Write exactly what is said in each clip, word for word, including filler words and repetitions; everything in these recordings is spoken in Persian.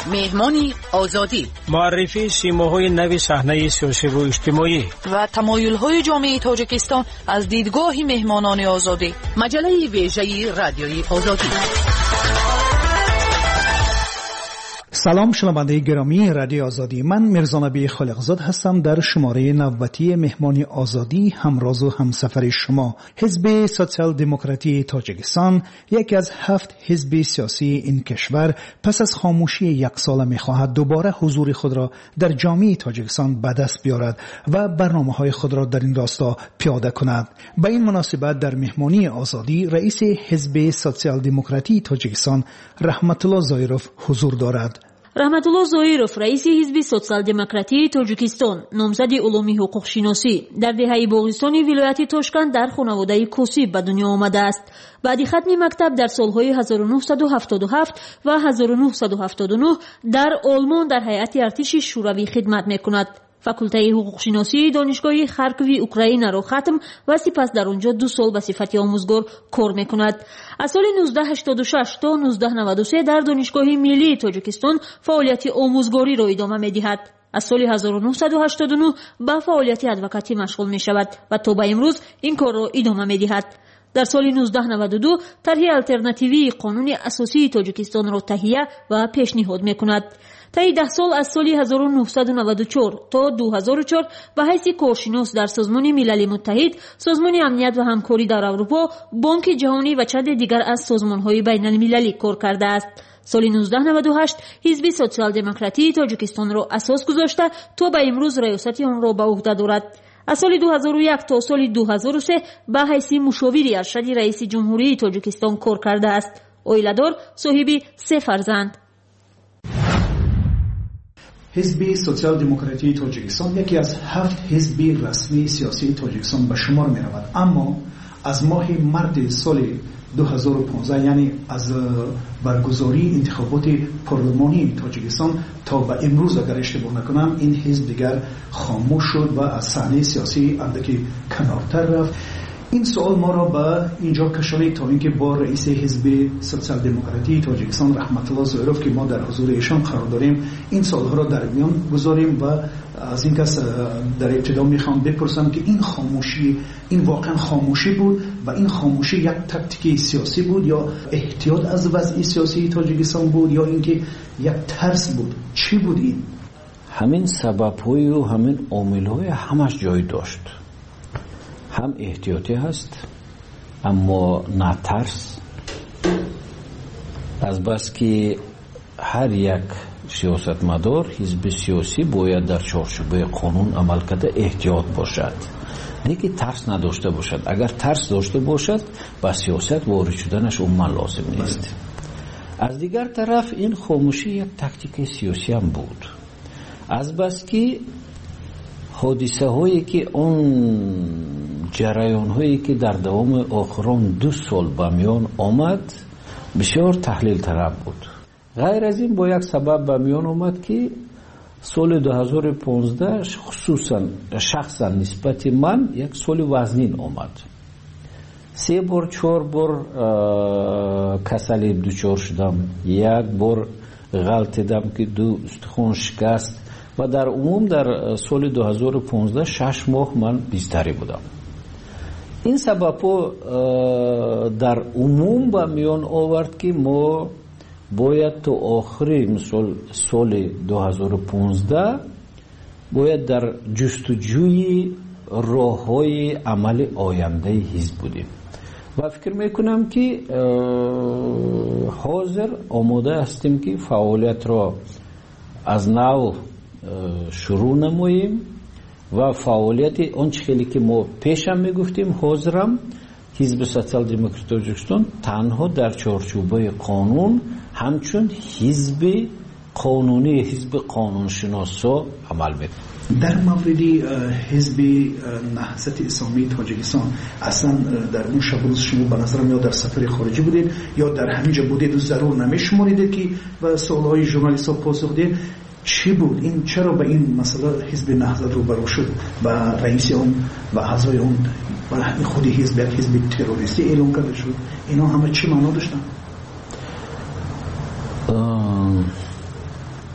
مهمانی آزادی، معرفی سیماهای نوی صحنه سیاسی و اجتماعی و تمایل‌های جامعه تاجیکستان از دیدگاه مهمانان آزادی. مجله ویژه رادیوی آزادی. سلام شنونده گرامی رادیو آزادی، من میرزا نبی خالقزاد هستم. در شماره نوبتی مهمانی آزادی همراز و همسفر شما. حزب سوسیال دموکراتی تاجیکستان یکی از هفت حزب سیاسی این کشور پس از خاموشی یک ساله میخواهد دوباره حضور خود را در جامعه تاجیکستان به دست بیارد و برنامه‌های خود را در این راستا پیاده کند. به این مناسبت در مهمانی آزادی رئیس حزب سوسیال دموکراتی تاجیکستان رحمت الله زایروف حضور دارد. رحمت الله زایروف رئیس حزب سوسیال دموکراتی تاجیکستان، نامزد علوم حقوق شناسی، در دهه باغستانی ولایت تاشکند در خانواده کوسی به دنیا آمده است. بعد ختم مکتب در سالهای هزار و نهصد و هفتاد و هفت و هزار و نهصد و هفتاد و نه در آلمان در هیئت ارتش شوروی خدمت میکند. فاکولته حقوق شناسی دانشگاه خارکوی اوکراین را ختم و سپس در آنجا دو سال به صفت آموزگار کار میکند. از سال نوزده هشتاد و شش تا نوزده نود و سه در دانشگاه ملی تاجیکستان فعالیت آموزگاری را ادامه میدهد. از سال هزار و نهصد و هشتاد و نه به فعالیت ادوکاتی مشغول می شود و تا به امروز این کار را ادامه میدهد. در سال نوزده نود و دو طرح الटरनेटिव्ی قانون اساسی تاجیکستان را تهیه و پیشنهاد میکند. طی ده سال از سال هزار و نهصد و نود و چهار تا دو هزار و چهار به حیث کارشناس در سازمان ملل متحد، سازمان امنیت و همکاری در اروپا، بانک جهانی و چند دیگر از سازمان‌های بین‌المللی کار کرده است. سال نوزده نود و هشت حزب سوسیال دموکراتی تاجیکستان را اساس گذاشته تا به امروز ریاست آن را به عهده دارد. از سال دو هزار و یک تا سال دو هزار و سه به حیث مشاور ارشد رئیس جمهوری تاجیکستان کار کرده است. اویلادور صاحب سه فرزند. حزب سوسیال دموکراتی تاجیکستان یکی از هفت حزب رسمی سیاسی تاجیکستان به شمار می رود، اما از ماه مارس سال دو هزار و پانزده یعنی از برگزاری انتخابات پارلمانی تاجیکستان تا به امروز اگر اشتباه نکنم این حزب دیگر خاموش شد و از صحنه سیاسی اندکی کنارتر رفت. این سوال ما را به اینجا کشانید تا اینکه با رئیس حزب سوسیال دموکراتی تاجیکستان رحمت الله زایروف که ما در حضور ایشان قرار داریم این سوالها را در میان گذاریم و از این کس در ابتدا میخوام بپرسم که این خاموشی این واقعا خاموشی بود و این خاموشی یک تاکتیک سیاسی بود یا احتیاط از وضع سیاسی تاجیکستان بود یا اینکه یک ترس بود؟ چی بود این؟ همین سبب‌های و همین عامل‌های همش جای داشت. هم احتیاطی هست اما نه ترس، از بس که هر یک سیاستمدار حزب سیاسی باید در چارچوب قانون عمل کرده احتیاط باشد، نه که ترس نداشته باشد. اگر ترس داشته باشد با سیاست وارد شدنش عموما لازم نیست. از دیگر طرف این خاموشی یک تاکتیک سیاسی هم بود، از بس که حادثه هایی که اون جریان هایی که در دوام آخران دو سال به میان آمد بسیار تحلیل طلب بود. غیر از این با یک سبب به میان آمد که سال دو هزار و پانزده خصوصا شخصا نسبت من یک سال وزنین آمد. سه بار چهار بار کسلی دوچار شدم، یک بار غلطیدم که دو استخوان شکست و در عموم در سال دو هزار و پانزده شش ماه من بیستری بودم. این سبب در عموم به میان آورد که ما باید تا آخری مثل سال دو هزار و پانزده باید در جستجوی راه‌های عمل آینده حزب بودیم و فکر میکنم که حاضر آماده هستیم که فعالیت را از نو شروع نماییم و فعالیت آنچه خیلی که ما پیشم میگفتیم حاضرم حزب سوسیال دموکراتی تاجیکستان تنها در چارچوبه قانون همچون حزب قانونی حزب قانونشناسا عمل میکنه. در مورد حزب نهضت اسلامی تاجیکستان اصلا در اون شب روز شما به نظر میاد در سفر خارجی بودید یا در همینجا بودید و ضرور نمیشماریدید که به سوالهای ژورنالیست‌ها پاسخ دهید؟ چی بود این؟ چرا به این مسئله حزب نهضت روبرو شد و رئیس اون و اعضای اون و خود حزب یک حزب تروریستی اعلام کرده شد؟ اینا همه چی معنا داشتن؟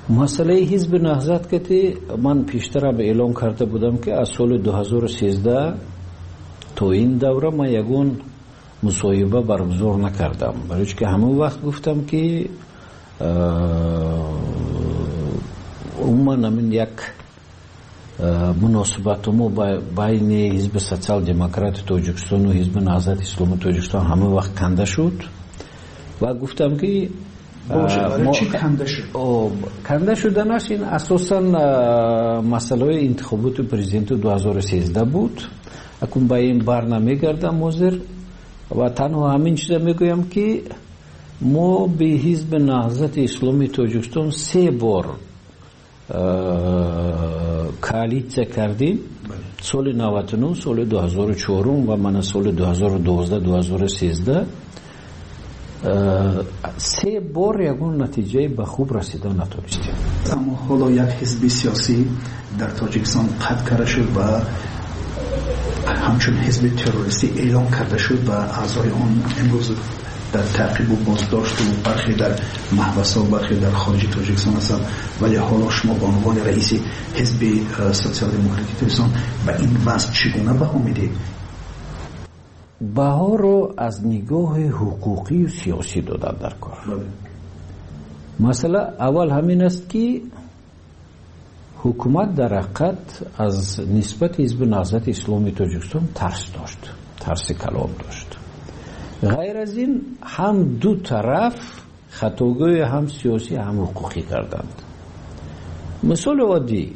مسئله حزب نهضت که من پیشتر هم اعلام کرده بودم که از سال دو هزار و سیزده تا این دوره من یگون مصاحبه برگزار نکردم، برای که همون وقت گفتم که عموما همین یک مناسبت ما بین حزب سوسیال دموکرات تاجیکستان و حزب نهضت اسلامی تاجیکستان همون وقت کنده شد و گفتم که ما چی کنده شد؟ کنده شدنش این اساسا مسئله انتخابات پرزیدنت دو هزار و سیزده بود. اکنون با این بر نمیگردم موزر و تنها همین چیزا میگویم که ما به حزب نهضت اسلامی تاجیکستان سه بار کالیسیا کردیم، سال نود و نه، سال دو هزار و چهار و من سال دو هزار و دوازده دو هزار و سیزده سه بار یکون نتیجه به خوب رسیدن نتونستیم. اما حالا یک حزب سیاسی در تاجیکستان قطع کرده شد و همچون حزب تروریستی اعلام کرده شد و اعضای آن امروز در تعقیب و بازداشت و برخی در محبس و برخی در خارج تاجیکستان هستند، ولی حالا شما به عنوان رئیس حزب سوسیال دموکراتی تاجیکستان به این وضع چگونه بها میدید؟ بها رو از نگاه حقوقی و سیاسی دادن در کار. مثلا اول همین است که حکومت در حقیقت از نسبت حزب نهضت اسلامی تاجیکستان ترس داشت، ترس کلام داشت. غیر از این هم دو طرف خطاگاه هم سیاسی هم حقوقی کردند. مثال عادی،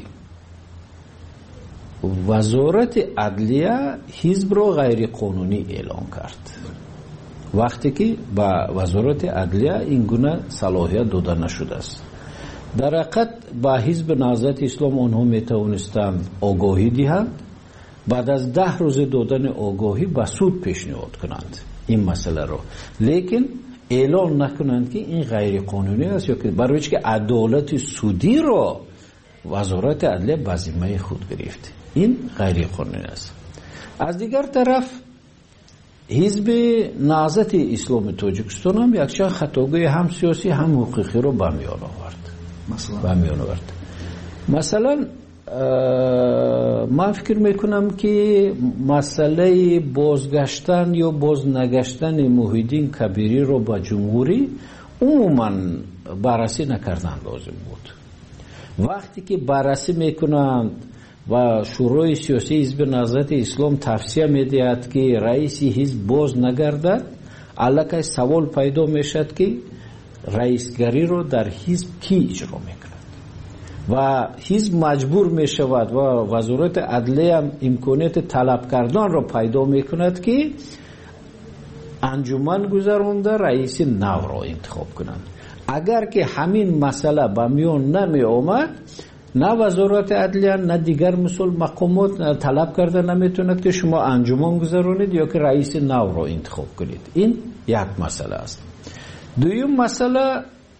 وزارت عدلیه حزب را غیر قانونی اعلام کرد، وقتی که با وزارت عدلیه این گونه صلاحیت داده نشده است. در حقیقت با حزب نهضت اسلام آنها می توانستند آگاهی دهند، بعد از ده روز دادن آگاهی به سود پیشنهاد کنند این مسئله رو، لیکن اعلان نکنند که این غیر قانونی است، یا که برای که عدالت سودی رو وزارت عدلیه به ذمه خود گرفت، این غیر قانونی است. از دیگر طرف حزب نهضت اسلامی تاجیکستان هم یکچند خطاگاه هم سیاسی هم حقوقی رو به میان آورد. مثلا به میان آورد مثلا من فکر میکنم که مسئله بازگشتن یا باز نگشتن محیدین کبیری رو با جمهوری عموما بررسی نکردن لازم بود. وقتی که بررسی میکنند و شورای سیاسی حزب نهضت اسلام توصیه میدهد که رئیس حزب باز نگردد، الکی سوال پیدا میشد که رئیسگری رو در حزب کی اجرا میکند و حزب مجبور می شود و وزارت عدلیه هم امکانیت طلب کردن را پیدا می کند که انجمن گذرانده رئیس نو را انتخاب کنند. اگر که همین مسئله به میان نمی آمد، نه وزارت عدلیه نه دیگر مسئول مقامات طلب کرده نمی تواند که شما انجمن گذرانید یا که رئیس نو را انتخاب کنید. این یک مسئله است. دویم مسئله،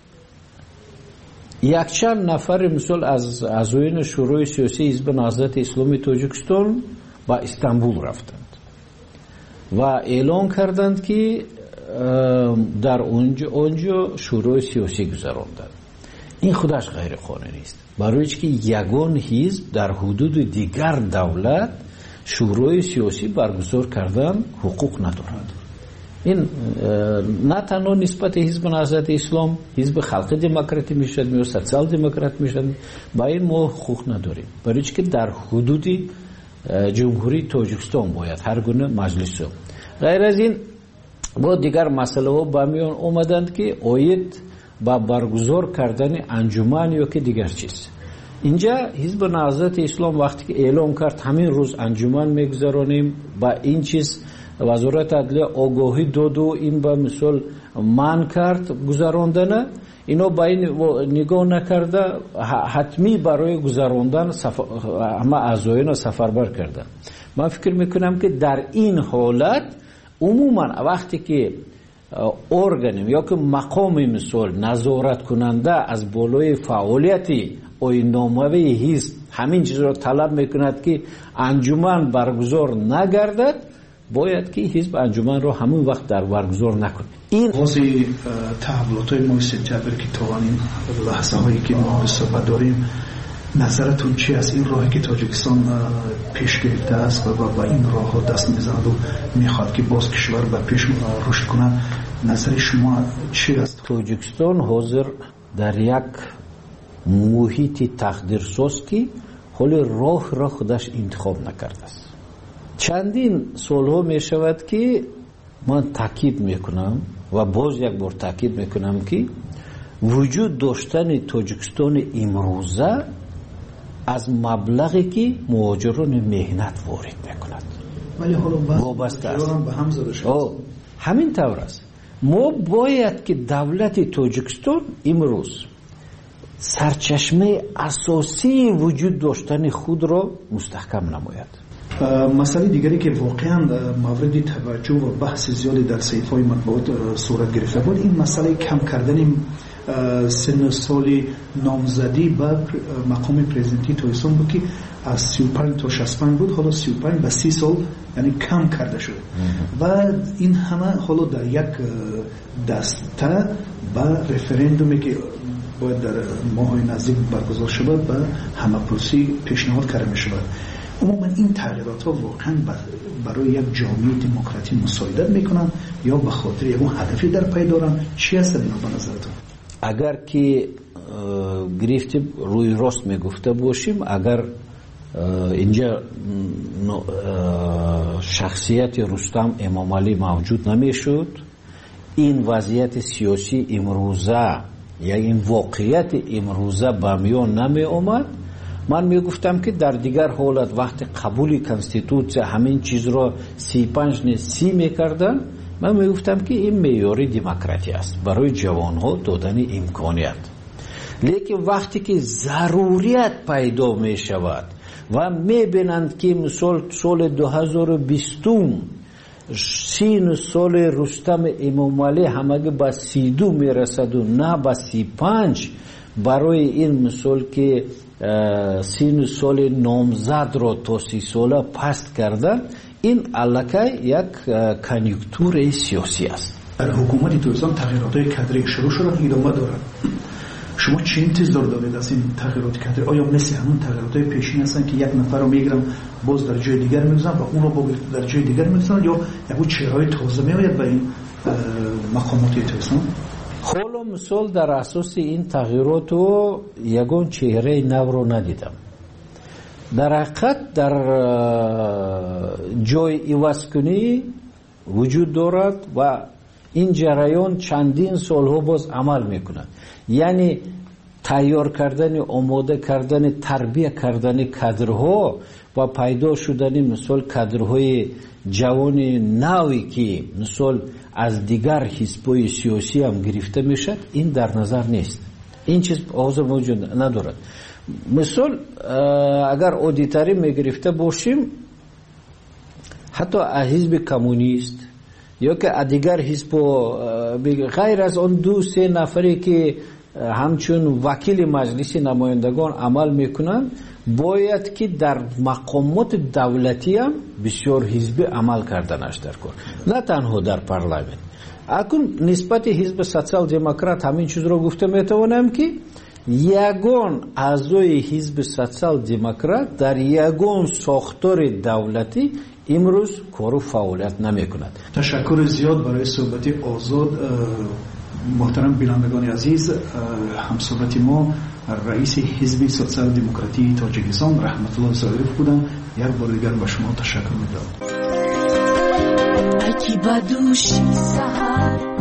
یک چند نفر مثل از اعضایان شورای سیاسی حزب نهضت اسلامی تاجیکستان با استانبول رفتند و اعلان کردند که در اونجا اونجا شورای سیاسی گذراندند. این خودش غیر قانونی است، برای که یگان حزب در حدود دیگر دولت شورای سیاسی برگزار کردن حقوق ندارد. این نه تنها نسبت حزب نهضت اسلام حزب خلق دموکراتی میشد یا سوسیال دموکرات میشد، با این ما حقوق نداریم، برای که در حدود جمهوری تاجیکستان باید هر گونه مجلس رو. غیر از این با دیگر مسئله ها با میان اومدند که آید با برگزار کردن انجمن یا که دیگر چیز. اینجا حزب نهضت اسلام وقتی که اعلام کرد همین روز انجمن میگذرانیم، با این چیز وزارت عدلیه آگاهی داد و این به مثال من کرد گذراندن، اینا با این نگاه نکرده حتمی برای گذراندن همه اعضایان سفربر کردن. من فکر میکنم که در این حالت عموما وقتی که ارگانیم یا که مقام مثال نظارت کننده از بالای فعالیتی آیین‌نامه حزب همین چیز را طلب میکند که انجمن برگزار نگردد، باید که حزب انجمن رو همون وقت در برگزار نکنه. این بازی تحولات ماه سپتامبر که توانیم لحظه هایی که ما به صحبت داریم، نظرتون چی است؟ این راهی که تاجیکستان پیش گرفته است و با این راه ها دست میزند و میخواد که باز کشور به پیش رشد کنه، نظر شما چی است؟ تاجیکستان حاضر در یک محیط تقدیرساز که حالی راه را خودش انتخاب نکرده است. چندین سالها می شود که من تاکید میکنم و باز یک بار تاکید میکنم که وجود داشتن تاجیکستان امروزه از مبلغی که مهاجران مهنت وارد میکند ولی حالا وابسته است. به هم زده شد. همین طور است. ما باید که دولت تاجیکستان امروز سرچشمه اساسی وجود داشتن خود را مستحکم نماید. مسئله دیگری که واقعا مورد توجه و بحث زیادی در صحیفه‌های مطبوعات صورت گرفته بود، این مسئله کم کردن سن سال نامزدی به مقام پرزیدنتی تاجیکستان بود که از سی و پنج تا شصت و پنج بود، حالا سی و پنج به سی سال یعنی کم کرده شده و این همه حالا در یک دسته به رفراندومی که باید در ماهای نزدیک برگزار شود به همه‌پرسی پیشنهاد کرده می شود. عموما این تغییرات ها واقعا برای یک جامعه دموکراتی مساعدت میکنن یا به خاطر یک هدفی در پی دارن؟ چی هست اینا به نظرتون؟ اگر که گرفتیم روی راست میگفته باشیم، اگر اینجا شخصیت رستم امام علی موجود نمیشد، این وضعیت سیاسی امروزه یا این واقعیت امروزه به میان نمی اومد. من میگفتم که در دیگر حالت وقتی قبول کنستیتوسیون همین چیز را سی پنج نه سی میکردن، من میگفتم که این معیار دموکراسی است برای جوانها دادن امکانیت. لیکن وقتی که ضروریت پیدا می شود و میبینند که مثال سال دو هزار و بیست سین سال رستم امام علی همگی به سی دو میرسد و نه به سی پنج، برای این مثال که سین سال نامزد را تا سی ساله پست کردن، این علاقه یک کنیونکتور سیاسی است. در حکومت تاجیکستان تغییرات کادری شروع شدن، ادامه دارند. شما چه انتظار دارید از این تغییرات کادری؟ آیا مثل همون تغییرات پیشین هستن که یک نفر رو میگیرن باز در جای دیگر میگذارن و اون رو در جای دیگر میگذارن، یا یک چهره‌های تازه میآید به این مقامات تاجیکستان؟ حالا مثال در اساس این تغییرات و یگان چهره نو رو ندیدم. در حقیقت در جای عوض کنی وجود دارد و این جریان چندین سالها باز عمل میکند. یعنی تیار کردن، آماده کردن، تربیت کردن کادرها و پیدا شدن مثال کادرهای جوان نوی که مثال از دیگر حزب‌های سیاسی هم گرفته میشد، این در نظر نیست. این چیز حاضر موجود ندارد. مثال اگر اودیتوری میگرفته باشیم، حتی حزب کمونیست یا که دیگر حزب غیر از اون دو سه نفری که همچون وکیل مجلس نمایندگان عمل میکنن، باید که در مقامات دولتی هم بسیار حزبی عمل کردنش در کار، نه تنها در پارلمان. اکنون نسبت حزب سوسیال دموکرات همین چیز رو گفته میتوانم که یگان اعضای حزب سوسیال دموکرات در یگان ساختار دولتی امروز کار و فعالیت نمی کند. تشکر زیاد برای صحبت آزاد. محترم بینندگان عزیز، همصحبت ما رئیس حزب سوسیال دموکراتی تاجیکستان رحمت الله ظاهری بودن. یک بار دیگر به شما تشکر می‌کنم.